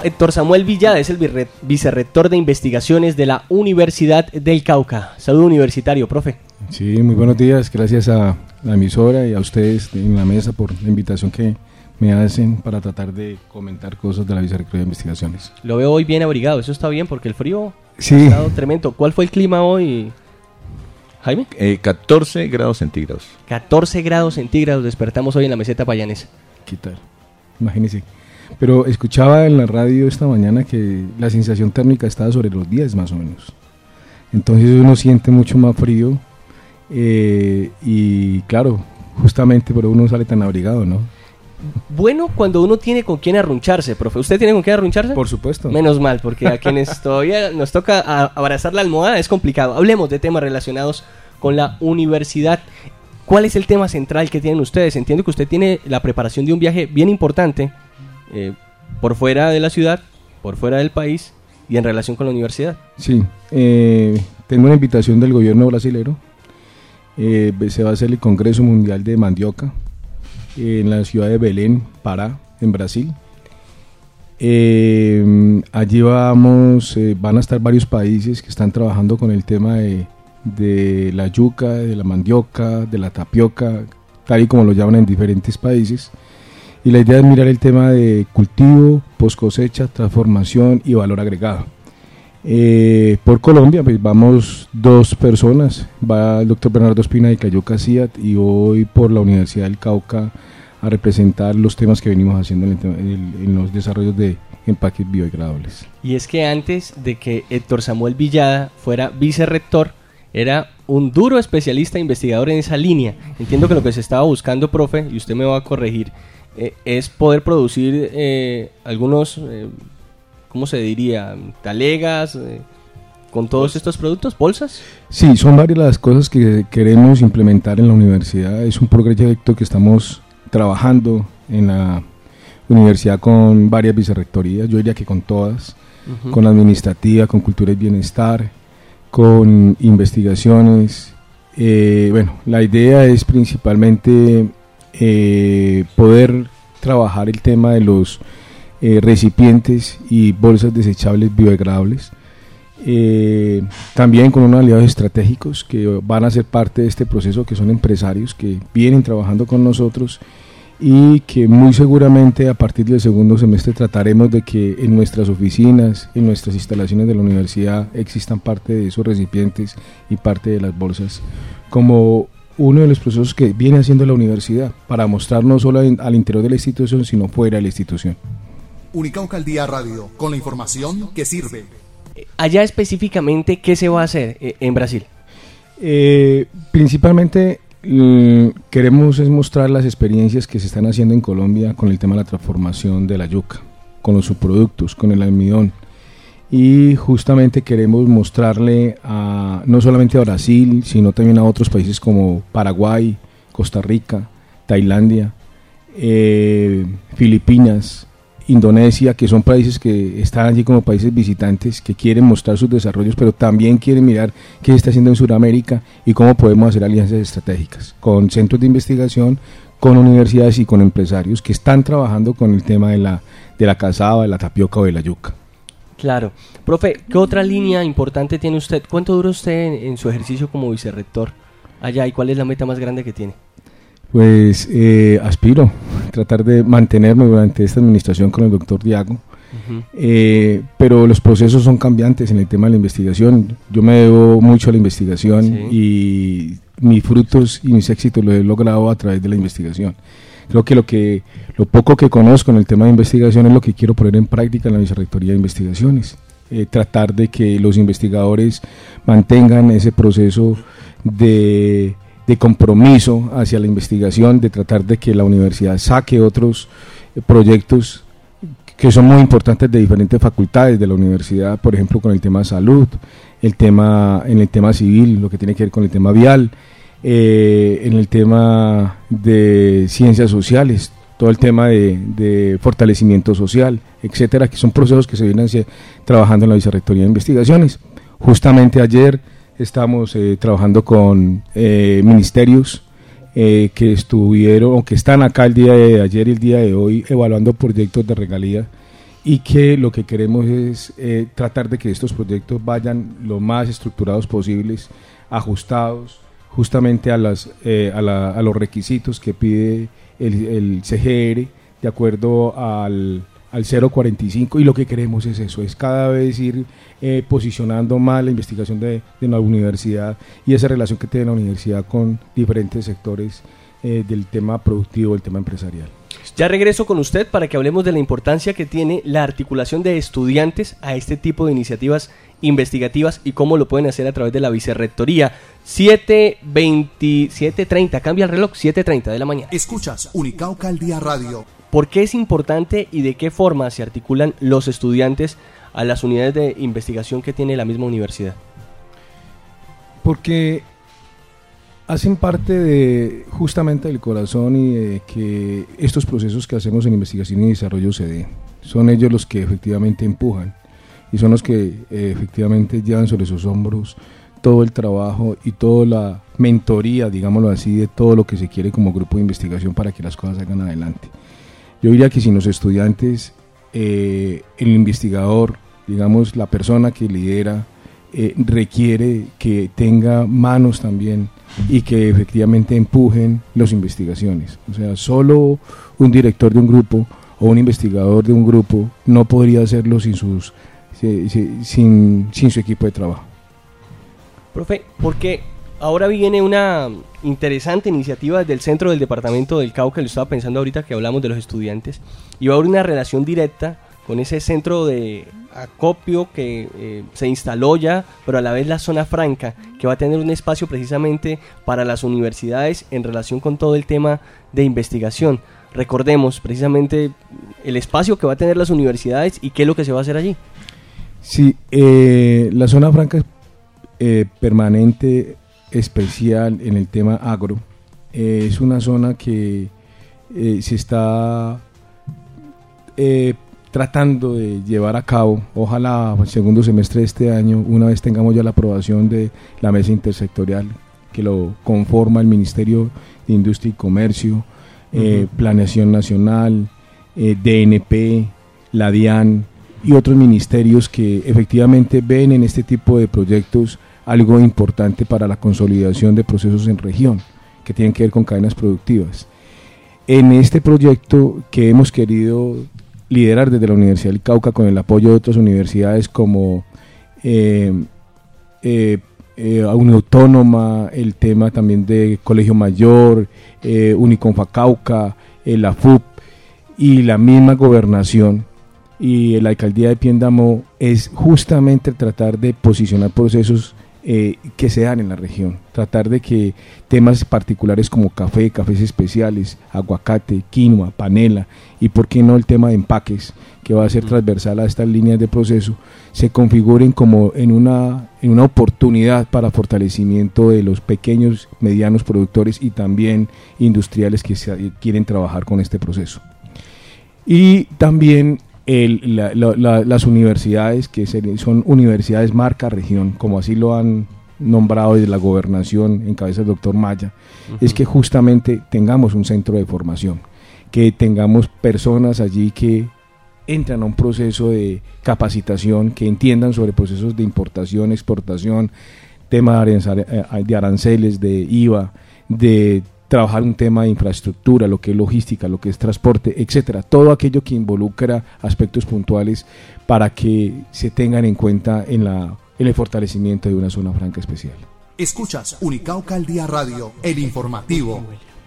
Héctor Samuel Villada es el vicerrector de investigaciones de la Universidad del Cauca. Saludo universitario, profe. Sí, muy buenos días. Gracias a la emisora y a ustedes en la mesa por la invitación que me hacen para tratar de comentar cosas de la vicerrectoría de investigaciones. Lo veo hoy bien abrigado, eso está bien porque el frío sí. Ha estado tremendo. ¿Cuál fue el clima hoy, Jaime? 14 grados centígrados. 14 grados centígrados despertamos hoy en la meseta payanesa. ¿Qué tal? Imagínese. Pero escuchaba en la radio esta mañana que la sensación térmica estaba sobre los 10 más o menos. Entonces uno siente mucho más frío y claro, justamente por eso uno sale tan abrigado, ¿no? Bueno, cuando uno tiene con quién arruncharse, profe. ¿Usted tiene con quién arruncharse? Por supuesto. Menos mal, porque a quienes todavía nos toca abrazar la almohada es complicado. Hablemos de temas relacionados con la universidad. ¿Cuál es el tema central que tienen ustedes? Entiendo que usted tiene la preparación de un viaje bien importante por fuera de la ciudad, por fuera del país y en relación con la universidad. Sí, tengo una invitación del gobierno brasilero. Se va a hacer el Congreso Mundial de Mandioca en la ciudad de Belém, Pará, en Brasil. Allí van a estar varios países que están trabajando con el tema de la yuca, de la mandioca, de la tapioca, tal y como lo llaman en diferentes países. Y la idea es mirar el tema de cultivo, post cosecha, transformación y valor agregado. Por Colombia pues vamos 2 personas, va el doctor Bernardo Espina de Cayuca CIAT y voy por la Universidad del Cauca a representar los temas que venimos haciendo en los desarrollos de empaques biodegradables. Y es que antes de que Héctor Samuel Villada fuera vicerrector, era un duro especialista e investigador en esa línea. Entiendo que lo que se estaba buscando, profe, y usted me va a corregir, es poder producir algunos, ¿cómo se diría? Talegas, con todos estos productos, bolsas. Sí, son varias las cosas que queremos implementar en la universidad. Es un proyecto que estamos trabajando en la universidad con varias vicerrectorías, yo diría que con todas, con la administrativa, con cultura y bienestar, con investigaciones. Bueno, la idea es principalmente poder trabajar el tema de los recipientes y bolsas desechables biodegradables, también con unos aliados estratégicos que van a ser parte de este proceso, que son empresarios que vienen trabajando con nosotros y que muy seguramente a partir del segundo semestre trataremos de que en nuestras oficinas, en nuestras instalaciones de la universidad existan parte de esos recipientes y parte de las bolsas como uno de los procesos que viene haciendo la universidad para mostrar no solo al interior de la institución, sino fuera de la institución. Unicauca al Día Radio, con la información que sirve. Allá específicamente, ¿qué se va a hacer en Brasil? Principalmente queremos es mostrar las experiencias que se están haciendo en Colombia con el tema de la transformación de la yuca, con los subproductos, con el almidón. Y justamente queremos mostrarle no solamente a Brasil, sino también a otros países como Paraguay, Costa Rica, Tailandia, Filipinas, Indonesia, que son países que están allí como países visitantes, que quieren mostrar sus desarrollos, pero también quieren mirar qué se está haciendo en Sudamérica y cómo podemos hacer alianzas estratégicas con centros de investigación, con universidades y con empresarios que están trabajando con el tema de la cazaba, de la tapioca o de la yuca. Claro. Profe, ¿qué otra línea importante tiene usted? ¿Cuánto dura usted en su ejercicio como vicerrector allá y cuál es la meta más grande que tiene? Pues aspiro a tratar de mantenerme durante esta administración con el doctor Diago, pero los procesos son cambiantes en el tema de la investigación. Yo me debo mucho a la investigación, sí, y mis frutos y mis éxitos los he logrado a través de la investigación. Creo que lo poco que conozco en el tema de investigación es lo que quiero poner en práctica en la Vicerrectoría de Investigaciones. Tratar de que los investigadores mantengan ese proceso de compromiso hacia la investigación, de tratar de que la universidad saque otros proyectos que son muy importantes de diferentes facultades de la universidad, por ejemplo con el tema de salud, en el tema civil, lo que tiene que ver con el tema vial, en el tema de ciencias sociales, todo el tema de fortalecimiento social, etcétera, que son procesos que se vienen trabajando en la Vicerrectoría de Investigaciones. Justamente ayer estamos trabajando con ministerios que estuvieron o que están acá el día de ayer y el día de hoy evaluando proyectos de regalía y que lo que queremos es tratar de que estos proyectos vayan lo más estructurados posibles, ajustados justamente a los requisitos que pide el CGR de acuerdo al 045, y lo que queremos es eso, es cada vez ir posicionando más la investigación de la universidad y esa relación que tiene la universidad con diferentes sectores del tema productivo, del tema empresarial. Ya regreso con usted para que hablemos de la importancia que tiene la articulación de estudiantes a este tipo de iniciativas investigativas y cómo lo pueden hacer a través de la vicerrectoría. 7:30, cambia el reloj, 7:30 de la mañana. Escuchas Unicauca al Día Radio. ¿Por qué es importante y de qué forma se articulan los estudiantes a las unidades de investigación que tiene la misma universidad? Porque hacen parte de justamente del corazón y de que estos procesos que hacemos en investigación y desarrollo se den. Son ellos los que efectivamente empujan y son los que efectivamente llevan sobre sus hombros todo el trabajo y toda la mentoría, digámoslo así, de todo lo que se quiere como grupo de investigación para que las cosas salgan adelante. Yo diría que sin los estudiantes, el investigador, digamos, la persona que lidera, requiere que tenga manos también y que efectivamente empujen las investigaciones. O sea, solo un director de un grupo o un investigador de un grupo no podría hacerlo sin su equipo de trabajo. Profe, porque ahora viene una interesante iniciativa del centro del departamento del Cauca, lo estaba pensando ahorita que hablamos de los estudiantes, y va a haber una relación directa con ese centro de acopio que se instaló ya, pero a la vez la zona franca, que va a tener un espacio precisamente para las universidades en relación con todo el tema de investigación. Recordemos precisamente el espacio que va a tener las universidades y qué es lo que se va a hacer allí. Sí, la zona franca es permanente, especial en el tema agro. Es una zona que se está tratando de llevar a cabo. Ojalá el segundo semestre de este año, una vez tengamos ya la aprobación de la mesa intersectorial que lo conforma el Ministerio de Industria y Comercio, Planeación Nacional, DNP, la DIAN y otros ministerios que efectivamente ven en este tipo de proyectos algo importante para la consolidación de procesos en región que tienen que ver con cadenas productivas. En este proyecto que hemos querido liderar desde la Universidad del Cauca con el apoyo de otras universidades como Uniautónoma, el tema también de Colegio Mayor, Uniconfa Cauca, la FUP y la misma gobernación y la alcaldía de Piendamó, es justamente tratar de posicionar procesos que se dan en la región, tratar de que temas particulares como café, cafés especiales, aguacate, quinoa, panela y por qué no el tema de empaques, que va a ser transversal a estas líneas de proceso, se configuren como en una oportunidad para fortalecimiento de los pequeños, medianos productores y también industriales que quieren trabajar con este proceso. Y también las universidades que son universidades marca región, como así lo han nombrado desde la gobernación en cabeza del doctor Maya, es que justamente tengamos un centro de formación, que tengamos personas allí que entran a un proceso de capacitación, que entiendan sobre procesos de importación, exportación, tema de aranceles, de IVA, de trabajar un tema de infraestructura, lo que es logística, lo que es transporte, etcétera, todo aquello que involucra aspectos puntuales para que se tengan en cuenta en el fortalecimiento de una zona franca especial. Escuchas Unicauca al Día Radio, el informativo.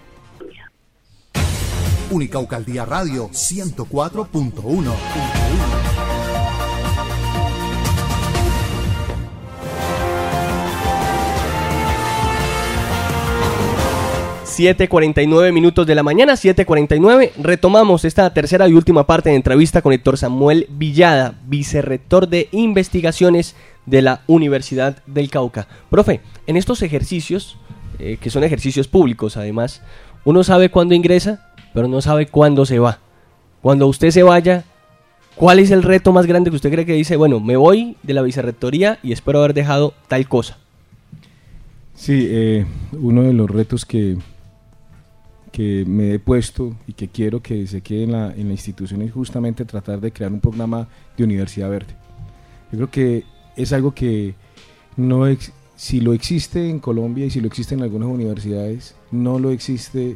Unicauca al Día Radio 104.1. 7:49 minutos de la mañana, 7:49. Retomamos esta tercera y última parte de entrevista con Héctor Samuel Villada, vicerrector de investigaciones de la Universidad del Cauca. Profe, en estos ejercicios, que son ejercicios públicos además, uno sabe cuándo ingresa, pero no sabe cuándo se va. Cuando usted se vaya, ¿cuál es el reto más grande que usted cree que dice, bueno, me voy de la vicerrectoría y espero haber dejado tal cosa? Sí, uno de los retos que que me he puesto y que quiero que se quede en la institución es justamente tratar de crear un programa de universidad verde. Yo creo que es algo que si lo existe en Colombia y si lo existe en algunas universidades, no lo existe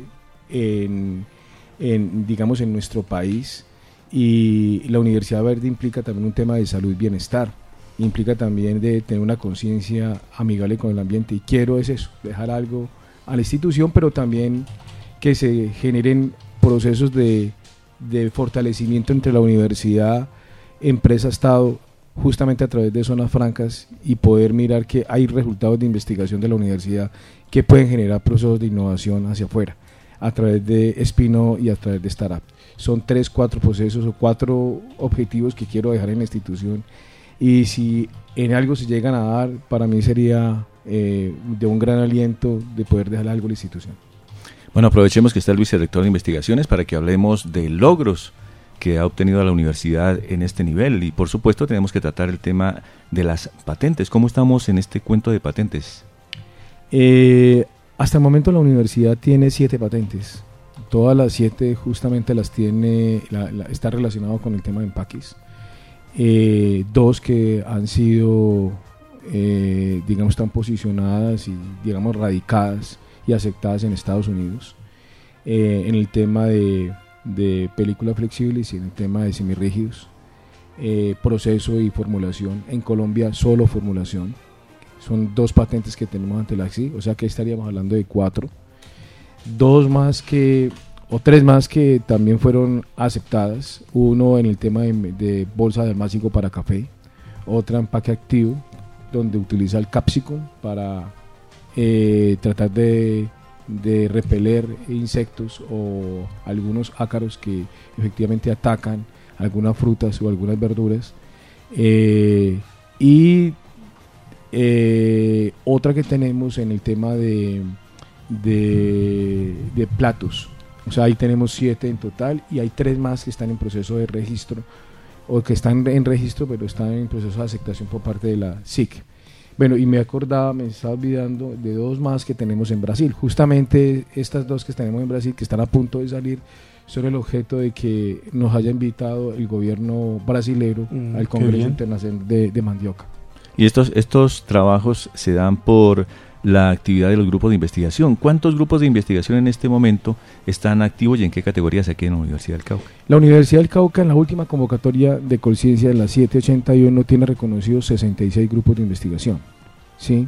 digamos, en nuestro país. Y la universidad verde implica también un tema de salud y bienestar, implica también de tener una conciencia amigable con el ambiente, y quiero es eso, dejar algo a la institución, pero también que se generen procesos de fortalecimiento entre la universidad, empresa, Estado, justamente a través de zonas francas, y poder mirar que hay resultados de investigación de la universidad que pueden generar procesos de innovación hacia afuera, a través de Espino y a través de Startup. Son 3, 4 procesos o 4 objetivos que quiero dejar en la institución, y si en algo se llegan a dar, para mí sería de un gran aliento de poder dejar algo a la institución. Bueno, aprovechemos que está el vicerrector de investigaciones para que hablemos de logros que ha obtenido la universidad en este nivel, y por supuesto tenemos que tratar el tema de las patentes. ¿Cómo estamos en este cuento de patentes? Hasta el momento la universidad tiene 7 patentes. Todas las 7 justamente las tiene, está relacionado con el tema de empaques. 2 que han sido, digamos, están posicionadas y, digamos, radicadas y aceptadas en Estados Unidos, en el tema de películas flexibles y en el tema de semirrígidos, proceso y formulación. En Colombia solo formulación. Son 2 patentes que tenemos ante la AXI, o sea que estaríamos hablando de 4. 2 más o 3 más que también fueron aceptadas. Uno en el tema de bolsa de almácigo para café, otra empaque activo, donde utiliza el capsicum para tratar de repeler insectos o algunos ácaros que efectivamente atacan algunas frutas o algunas verduras. Y otra que tenemos en el tema de platos, o sea, ahí tenemos 7 en total, y hay 3 más que están en proceso de registro, o que están en registro pero están en proceso de aceptación por parte de la SIC. Bueno, y me estaba olvidando de 2 más que tenemos en Brasil. Justamente estas 2 que tenemos en Brasil, que están a punto de salir, son el objeto de que nos haya invitado el gobierno brasilero al Congreso Internacional de Mandioca. Y estos trabajos se dan por la actividad de los grupos de investigación. ¿Cuántos grupos de investigación en este momento están activos y en qué categorías aquí en la Universidad del Cauca? La Universidad del Cauca, en la última convocatoria de Colciencia de la 781, tiene reconocidos 66 grupos de investigación, ¿sí?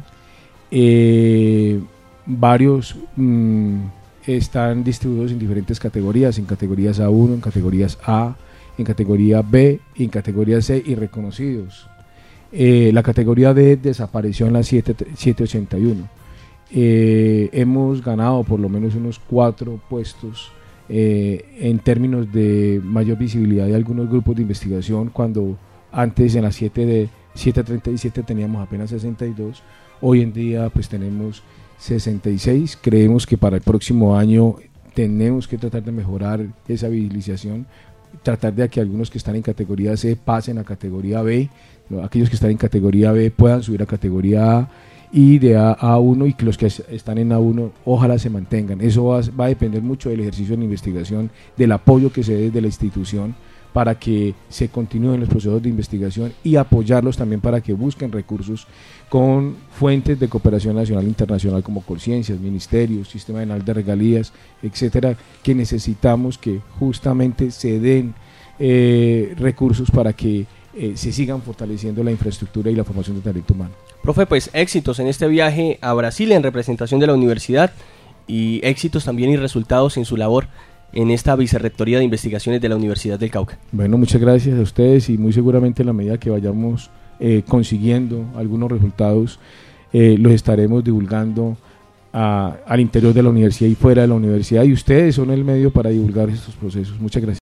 Varios están distribuidos en diferentes categorías, en categorías A1, en categorías A, en categoría B, en categoría C, y reconocidos. La categoría D desapareció en la 781. Hemos ganado por lo menos unos 4 puestos en términos de mayor visibilidad de algunos grupos de investigación, cuando antes en la 737 teníamos apenas 62. Hoy en día pues tenemos 66. Creemos que para el próximo año tenemos que tratar de mejorar esa visibilización, tratar de que algunos que están en categoría C pasen a categoría B, aquellos que están en categoría B puedan subir a categoría A, y de A a A1, y que los que están en A1 ojalá se mantengan. Eso va a depender mucho del ejercicio de investigación, del apoyo que se dé desde la institución para que se continúen los procesos de investigación, y apoyarlos también para que busquen recursos con fuentes de cooperación nacional e internacional como Colciencias, ministerios, sistema nacional de regalías, etcétera, que necesitamos que justamente se den recursos para que se sigan fortaleciendo la infraestructura y la formación de talento humano. Profe, pues éxitos en este viaje a Brasil en representación de la universidad, y éxitos también y resultados en su labor en esta Vicerrectoría de Investigaciones de la Universidad del Cauca. Bueno, muchas gracias a ustedes, y muy seguramente en la medida que vayamos consiguiendo algunos resultados, los estaremos divulgando al interior de la universidad y fuera de la universidad, y ustedes son el medio para divulgar estos procesos. Muchas gracias.